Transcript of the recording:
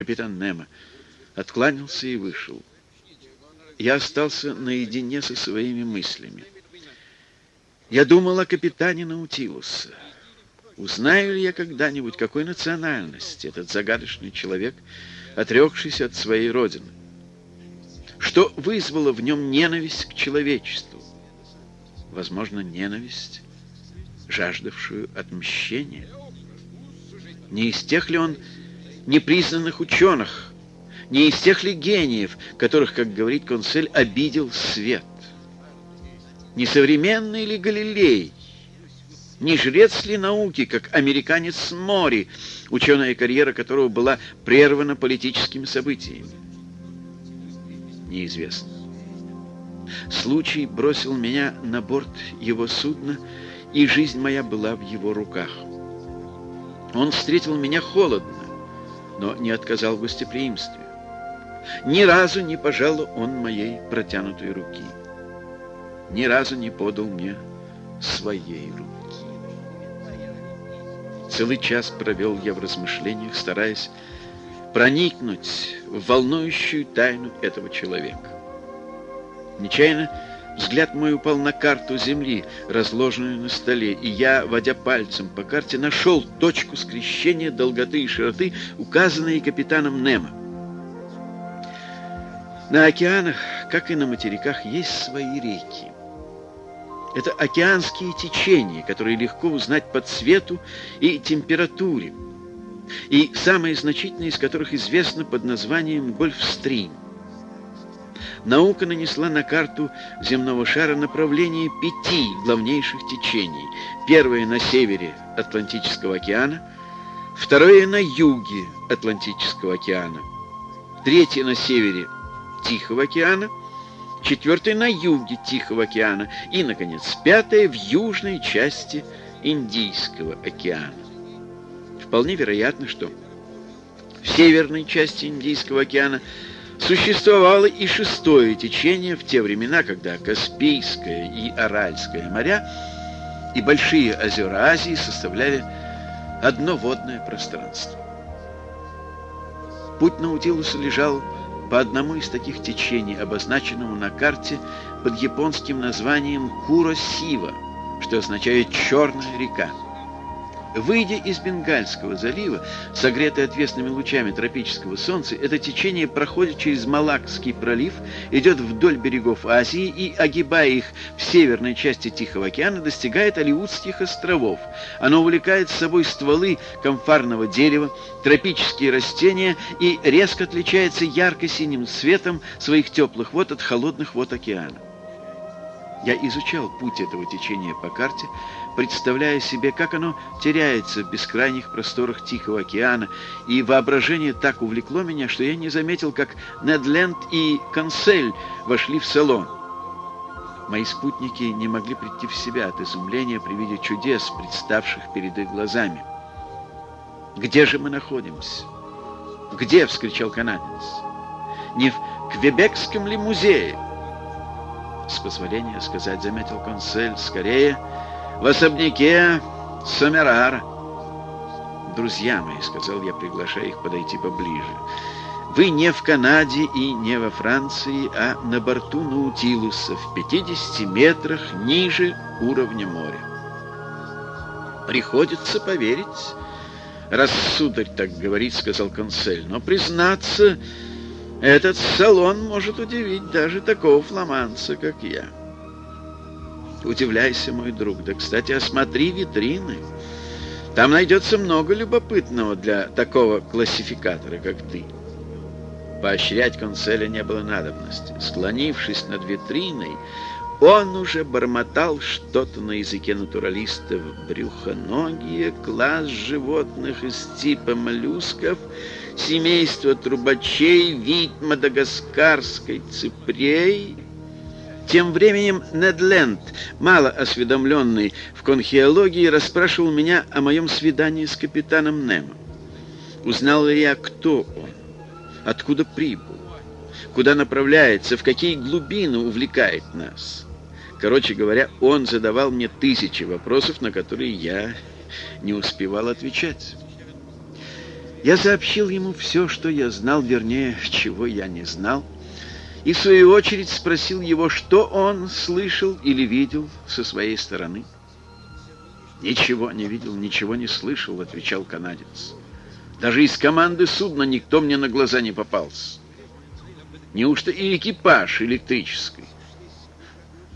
Капитан Немо откланялся и вышел. Я остался наедине со своими мыслями. Я думал о капитане Наутилуса. Узнаю ли я когда-нибудь, какой национальности этот загадочный человек, отрекшийся от своей родины? Что вызвало в нем ненависть к человечеству? Возможно, ненависть, жаждавшую отмщения. Не из тех ли он непризнанных ученых, не из тех ли гениев, которых, как говорит Консель, обидел свет? Не современный ли Галилей? Не жрец ли науки, как американец Мори, ученая карьера которого была прервана политическими событиями? Неизвестно. Случай бросил меня на борт его судна, и жизнь моя была в его руках. Он встретил меня холодно, но не отказал в гостеприимстве. Ни разу не пожал он моей протянутой руки. Ни разу не подал мне своей руки. Целый час провел я в размышлениях, стараясь проникнуть в волнующую тайну этого человека. Нечаянно взгляд мой упал на карту Земли, разложенную на столе, и я, водя пальцем по карте, нашел точку скрещения долготы и широты, указанные капитаном Немо. На океанах, как и на материках, есть свои реки. Это океанские течения, которые легко узнать по цвету и температуре, и самые значительные из которых известны под названием Гольфстрим. Наука нанесла на карту земного шара направление 5 главнейших течений. Первое на севере Атлантического океана, второе на юге Атлантического океана, третье на севере Тихого океана, четвертое на юге Тихого океана и, наконец, пятое в южной части Индийского океана. Вполне вероятно, что в северной части Индийского океана существовало и шестое течение в те времена, когда Каспийское и Аральское моря и большие озера Азии составляли одно водное пространство. Путь Наутилуса лежал по одному из таких течений, обозначенному на карте под японским названием Куросива, что означает «черная река». Выйдя из Бенгальского залива, согретый отвесными лучами тропического солнца, это течение проходит через Малакский пролив, идет вдоль берегов Азии и, огибая их в северной части Тихого океана, достигает Алеутских островов. Оно увлекает с собой стволы камфорного дерева, тропические растения и резко отличается ярко-синим цветом своих теплых вод от холодных вод океана. Я изучал путь этого течения по карте, представляя себе, как оно теряется в бескрайних просторах Тихого океана, и воображение так увлекло меня, что я не заметил, как Нед Ленд и Консель вошли в салон. Мои спутники не могли прийти в себя от изумления при виде чудес, представших перед их глазами. «Где же мы находимся?» «Где?» — вскричал канадец. «Не в Квебекском ли музее?» «С позволения сказать, — заметил Консель, — скорее в особняке Сомерара». «Друзья мои, — сказал я, приглашая их подойти поближе, — вы не в Канаде и не во Франции, а на борту Наутилуса в 50 метрах ниже уровня моря. Приходится поверить, раз сударь так говорит, — сказал Консель, — но, признаться, этот салон может удивить даже такого фламандца, как я. Удивляйся, мой друг. Да, кстати, осмотри витрины. Там найдется много любопытного для такого классификатора, как ты». Поощрять Конселя не было надобности. Склонившись над витриной, он уже бормотал что-то на языке натуралистов. Брюхоногие, класс животных из типа моллюсков, семейство трубачей, вид мадагаскарской ципреи. Тем временем Нед Ленд, мало осведомленный в конхеологии, расспрашивал меня о моем свидании с капитаном Немо. Узнал ли я, кто он, откуда прибыл, куда направляется, в какие глубины увлекает нас. Короче говоря, он задавал мне тысячи вопросов, на которые я не успевал отвечать. Я сообщил ему все, что я знал, вернее, чего я не знал, и в свою очередь спросил его, что он слышал или видел со своей стороны. «Ничего не видел, ничего не слышал», — отвечал канадец. «Даже из команды судна никто мне на глаза не попался. Неужто и экипаж электрический?